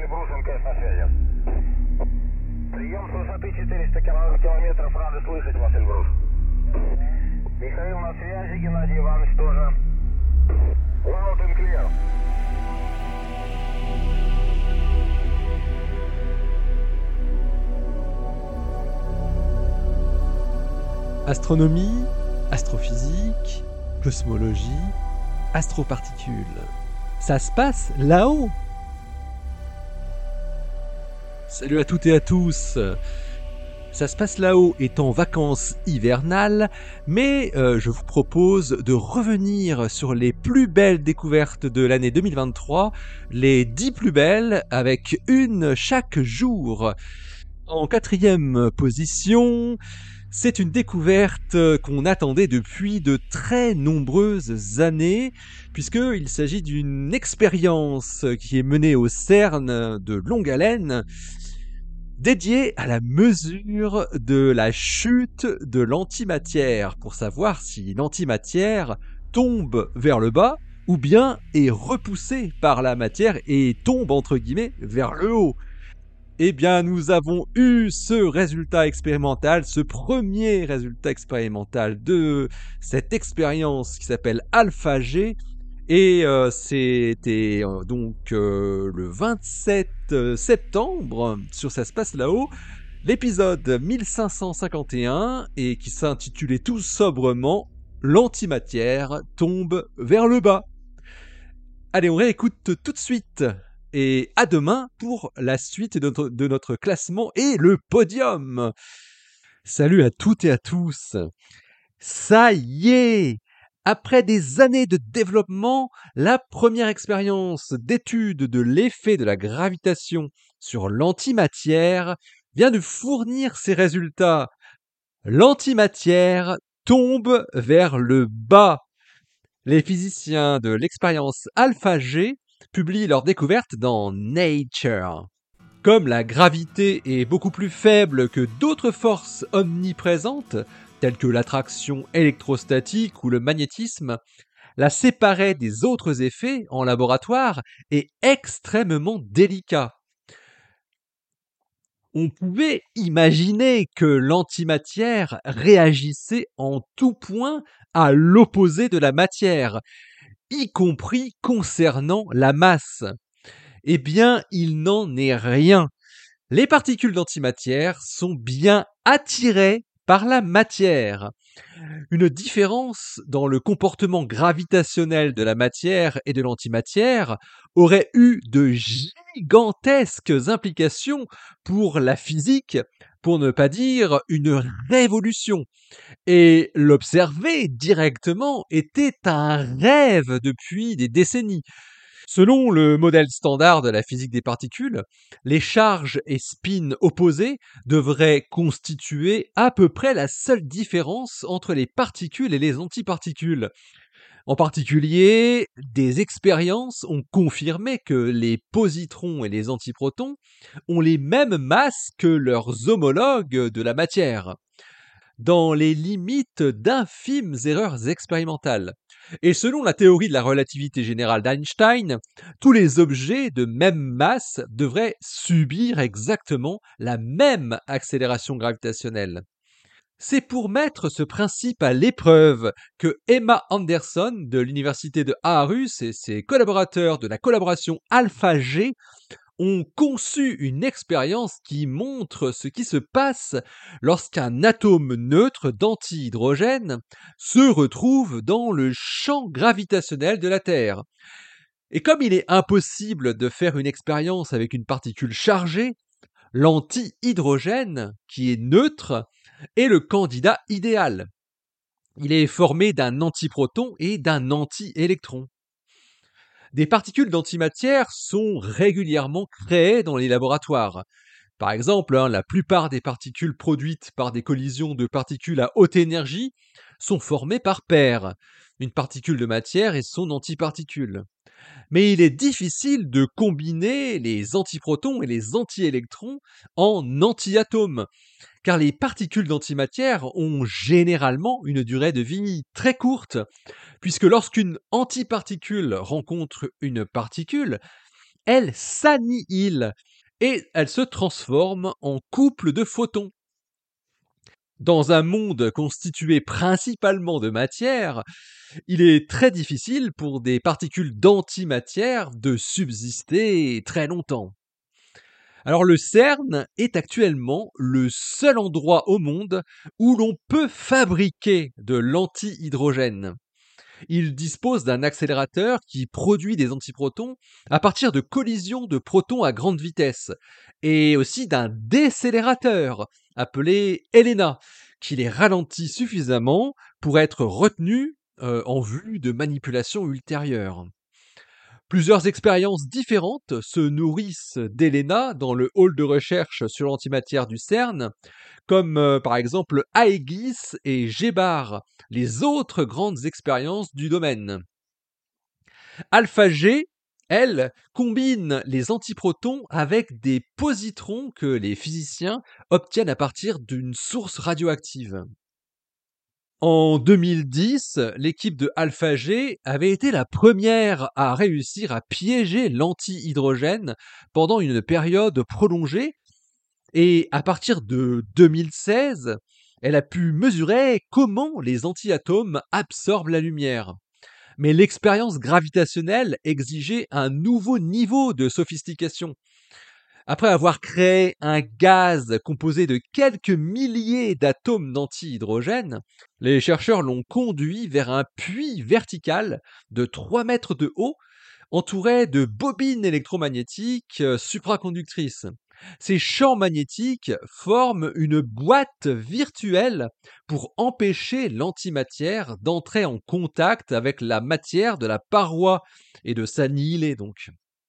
Эльбрусенко на связи. Прием с высоты 400 километров. Рады слышать вас, Эльбрус. Михаил на связи, Геннадий Иванович тоже. Loud and clear. Astronomie, astrophysique, cosmologie, astroparticules. Ça se passe là-haut. Salut à toutes et à tous. Ça se passe là-haut est en vacances hivernales, mais je vous propose de revenir sur les plus belles découvertes de l'année 2023, les 10 plus belles, avec une chaque jour. En 4e position, c'est une découverte qu'on attendait depuis de très nombreuses années, puisqu'il s'agit d'une expérience qui est menée au CERN de longue haleine, dédiée à la mesure de la chute de l'antimatière, pour savoir si l'antimatière tombe vers le bas ou bien est repoussée par la matière et tombe entre guillemets vers le haut. Eh bien, nous avons eu ce résultat expérimental, ce premier résultat expérimental de cette expérience qui s'appelle AlphaG. Et c'était donc le 27 septembre sur Ça se passe là-haut, l'épisode 1551, et qui s'intitulait tout sobrement « L'antimatière tombe vers le bas ». Allez, on réécoute tout de suite. Et à demain pour la suite de notre classement et le podium. Salut à toutes et à tous. Ça y est! Après des années de développement, la première expérience d'étude de l'effet de la gravitation sur l'antimatière vient de fournir ses résultats. L'antimatière tombe vers le bas. Les physiciens de l'expérience AlphaG publient leur découverte dans Nature. Comme la gravité est beaucoup plus faible que d'autres forces omniprésentes, telles que l'attraction électrostatique ou le magnétisme, la séparer des autres effets en laboratoire est extrêmement délicat. On pouvait imaginer que l'antimatière réagissait en tout point à l'opposé de la matière, y compris concernant la masse. Eh bien, il n'en est rien. Les particules d'antimatière sont bien attirées par la matière. Une différence dans le comportement gravitationnel de la matière et de l'antimatière aurait eu de gigantesques implications pour la physique, pour ne pas dire une révolution. Et l'observer directement était un rêve depuis des décennies. Selon le modèle standard de la physique des particules, les charges et spins opposés devraient constituer à peu près la seule différence entre les particules et les antiparticules. En particulier, des expériences ont confirmé que les positrons et les antiprotons ont les mêmes masses que leurs homologues de la matière, dans les limites d'infimes erreurs expérimentales. Et selon la théorie de la relativité générale d'Einstein, tous les objets de même masse devraient subir exactement la même accélération gravitationnelle. C'est pour mettre ce principe à l'épreuve que Emma Anderson de l'université de Aarhus et ses collaborateurs de la collaboration AlphaG ont conçu une expérience qui montre ce qui se passe lorsqu'un atome neutre d'antihydrogène se retrouve dans le champ gravitationnel de la Terre. Et comme il est impossible de faire une expérience avec une particule chargée, l'antihydrogène, qui est neutre, est le candidat idéal. Il est formé d'un antiproton et d'un antiélectron. Des particules d'antimatière sont régulièrement créées dans les laboratoires. Par exemple, la plupart des particules produites par des collisions de particules à haute énergie sont formées par paires, une particule de matière et son antiparticule. Mais il est difficile de combiner les antiprotons et les antiélectrons en antiatomes, car les particules d'antimatière ont généralement une durée de vie très courte, puisque lorsqu'une antiparticule rencontre une particule, elles s'annihilent et elles se transforment en couple de photons. Dans un monde constitué principalement de matière, il est très difficile pour des particules d'antimatière de subsister très longtemps. Alors le CERN est actuellement le seul endroit au monde où l'on peut fabriquer de l'antihydrogène. Il dispose d'un accélérateur qui produit des antiprotons à partir de collisions de protons à grande vitesse, et aussi d'un décélérateur appelé ELENA, qui les ralentit suffisamment pour être retenu en vue de manipulations ultérieures. Plusieurs expériences différentes se nourrissent d'ELENA dans le hall de recherche sur l'antimatière du CERN, comme par exemple Aegis et GEBAR, les autres grandes expériences du domaine. AlphaG, elle, combine les antiprotons avec des positrons que les physiciens obtiennent à partir d'une source radioactive. En 2010, l'équipe de AlphaG avait été la première à réussir à piéger l'antihydrogène pendant une période prolongée. Et à partir de 2016, elle a pu mesurer comment les antiatomes absorbent la lumière. Mais l'expérience gravitationnelle exigeait un nouveau niveau de sophistication. Après avoir créé un gaz composé de quelques milliers d'atomes d'antihydrogène, les chercheurs l'ont conduit vers un puits vertical de 3 mètres de haut, entouré de bobines électromagnétiques supraconductrices. Ces champs magnétiques forment une boîte virtuelle pour empêcher l'antimatière d'entrer en contact avec la matière de la paroi et de s'annihiler donc.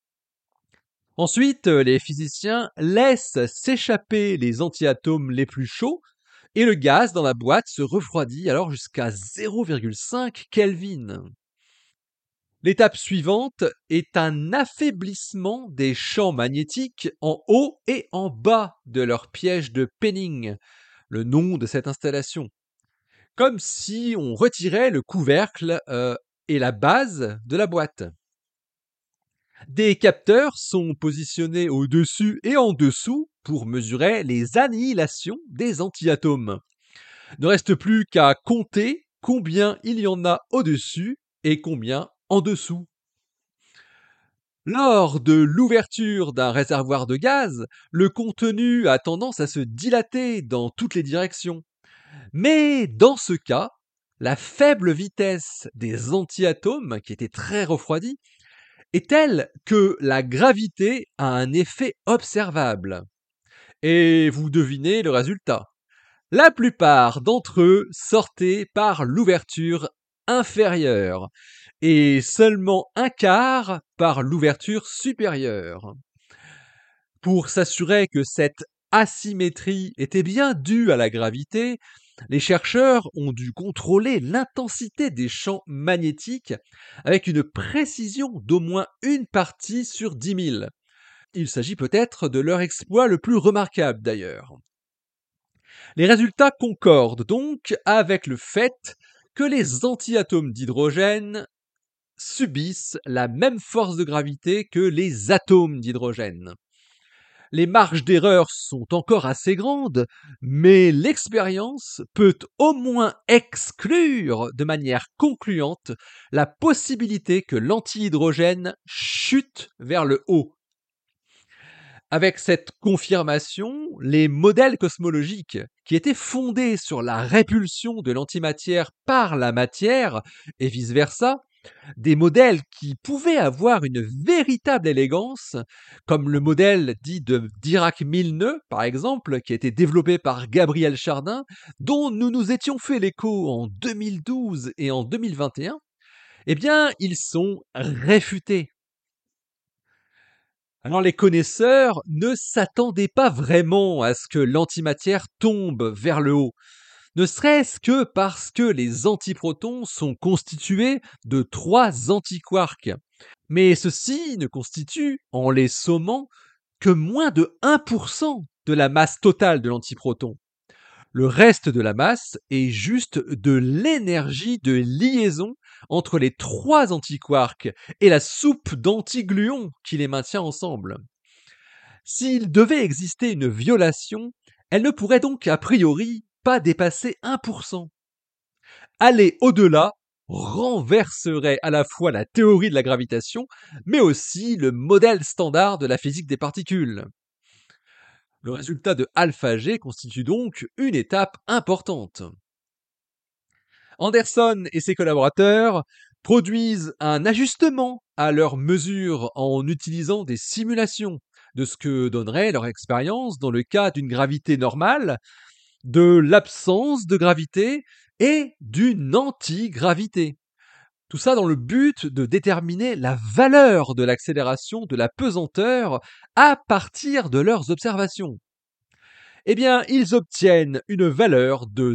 Ensuite, les physiciens laissent s'échapper les antiatomes les plus chauds et le gaz dans la boîte se refroidit alors jusqu'à 0,5 Kelvin. L'étape suivante est un affaiblissement des champs magnétiques en haut et en bas de leur piège de Penning, le nom de cette installation. Comme si on retirait le couvercle et la base de la boîte. Des capteurs sont positionnés au-dessus et en dessous pour mesurer les annihilations des antiatomes. Il ne reste plus qu'à compter combien il y en a au-dessus et combien en dessous. Lors de l'ouverture d'un réservoir de gaz, le contenu a tendance à se dilater dans toutes les directions. Mais dans ce cas, la faible vitesse des antiatomes, qui étaient très refroidis, est telle que la gravité a un effet observable. Et vous devinez le résultat. La plupart d'entre eux sortaient par l'ouverture inférieure et seulement un quart par l'ouverture supérieure. Pour s'assurer que cette asymétrie était bien due à la gravité, les chercheurs ont dû contrôler l'intensité des champs magnétiques avec une précision d'au moins une partie sur 10 000. Il s'agit peut-être de leur exploit le plus remarquable d'ailleurs. Les résultats concordent donc avec le fait que les antiatomes d'hydrogène subissent la même force de gravité que les atomes d'hydrogène. Les marges d'erreur sont encore assez grandes, mais l'expérience peut au moins exclure de manière concluante la possibilité que l'antihydrogène chute vers le haut. Avec cette confirmation, les modèles cosmologiques qui étaient fondés sur la répulsion de l'antimatière par la matière et vice-versa, des modèles qui pouvaient avoir une véritable élégance, comme le modèle dit de Dirac-Milneux, par exemple, qui a été développé par Gabriel Chardin, dont nous nous étions fait l'écho en 2012 et en 2021, eh bien, ils sont réfutés. Alors les connaisseurs ne s'attendaient pas vraiment à ce que l'antimatière tombe vers le haut, ne serait-ce que parce que les antiprotons sont constitués de 3 antiquarks. Mais ceux-ci ne constituent, en les sommant, que moins de 1% de la masse totale de l'antiproton. Le reste de la masse est juste de l'énergie de liaison entre les 3 antiquarks et la soupe d'antigluons qui les maintient ensemble. S'il devait exister une violation, elle ne pourrait donc a priori pas dépasser 1%. Aller au-delà renverserait à la fois la théorie de la gravitation, mais aussi le modèle standard de la physique des particules. Le résultat de α-G constitue donc une étape importante. Anderson et ses collaborateurs produisent un ajustement à leurs mesures en utilisant des simulations de ce que donnerait leur expérience dans le cas d'une gravité normale, de l'absence de gravité et d'une antigravité. Tout ça dans le but de déterminer la valeur de l'accélération de la pesanteur à partir de leurs observations. Eh bien, ils obtiennent une valeur de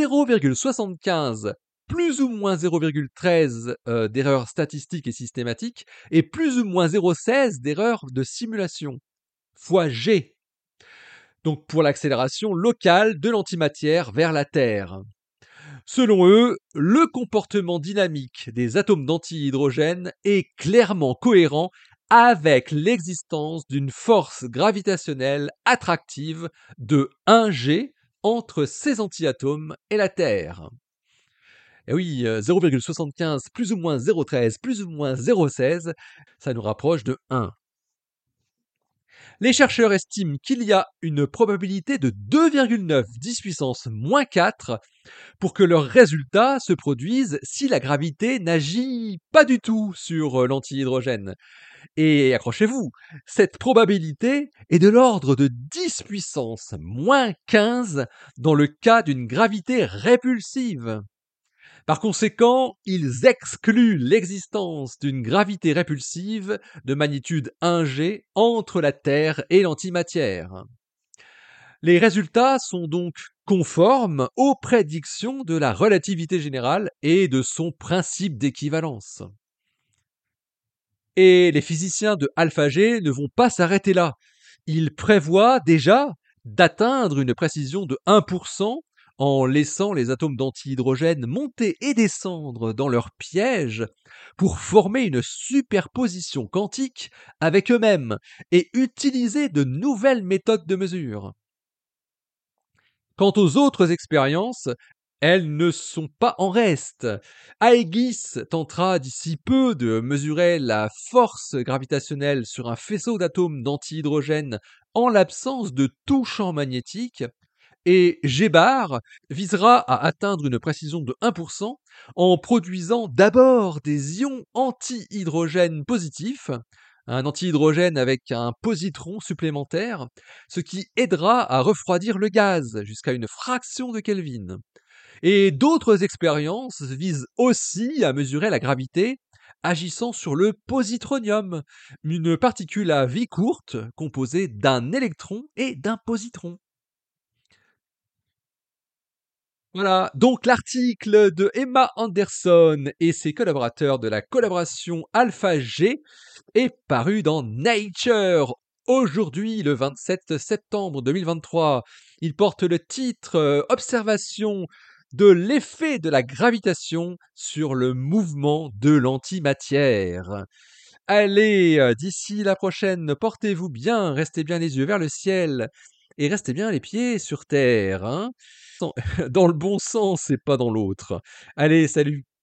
0,75 plus ou moins 0,13 d'erreurs statistiques et systématiques et plus ou moins 0,16 d'erreurs de simulation, fois g. Donc pour l'accélération locale de l'antimatière vers la Terre. Selon eux, le comportement dynamique des atomes d'antihydrogène est clairement cohérent avec l'existence d'une force gravitationnelle attractive de 1G entre ces antiatomes et la Terre. Et oui, 0,75 plus ou moins 0,13 plus ou moins 0,16, ça nous rapproche de 1. Les chercheurs estiment qu'il y a une probabilité de 2,9 10 puissance moins 4 pour que leurs résultats se produisent si la gravité n'agit pas du tout sur l'antihydrogène. Et accrochez-vous, cette probabilité est de l'ordre de 10 puissance moins 15 dans le cas d'une gravité répulsive. Par conséquent, ils excluent l'existence d'une gravité répulsive de magnitude 1G entre la Terre et l'antimatière. Les résultats sont donc conformes aux prédictions de la relativité générale et de son principe d'équivalence. Et les physiciens de α-G ne vont pas s'arrêter là. Ils prévoient déjà d'atteindre une précision de 1% en laissant les atomes d'antihydrogène monter et descendre dans leur piège pour former une superposition quantique avec eux-mêmes et utiliser de nouvelles méthodes de mesure. Quant aux autres expériences, elles ne sont pas en reste. Aegis tentera d'ici peu de mesurer la force gravitationnelle sur un faisceau d'atomes d'antihydrogène en l'absence de tout champ magnétique, et G-bar visera à atteindre une précision de 1% en produisant d'abord des ions antihydrogène positifs, un antihydrogène avec un positron supplémentaire, ce qui aidera à refroidir le gaz jusqu'à une fraction de Kelvin. Et d'autres expériences visent aussi à mesurer la gravité agissant sur le positronium, une particule à vie courte composée d'un électron et d'un positron. Voilà, donc l'article de Emma Anderson et ses collaborateurs de la collaboration Alpha-G est paru dans Nature aujourd'hui, le 27 septembre 2023. Il porte le titre Observation de l'effet de la gravitation sur le mouvement de l'antimatière. Allez, d'ici la prochaine, portez-vous bien, restez bien les yeux vers le ciel et restez bien les pieds sur terre, hein. Dans le bon sens et pas dans l'autre. Allez, salut!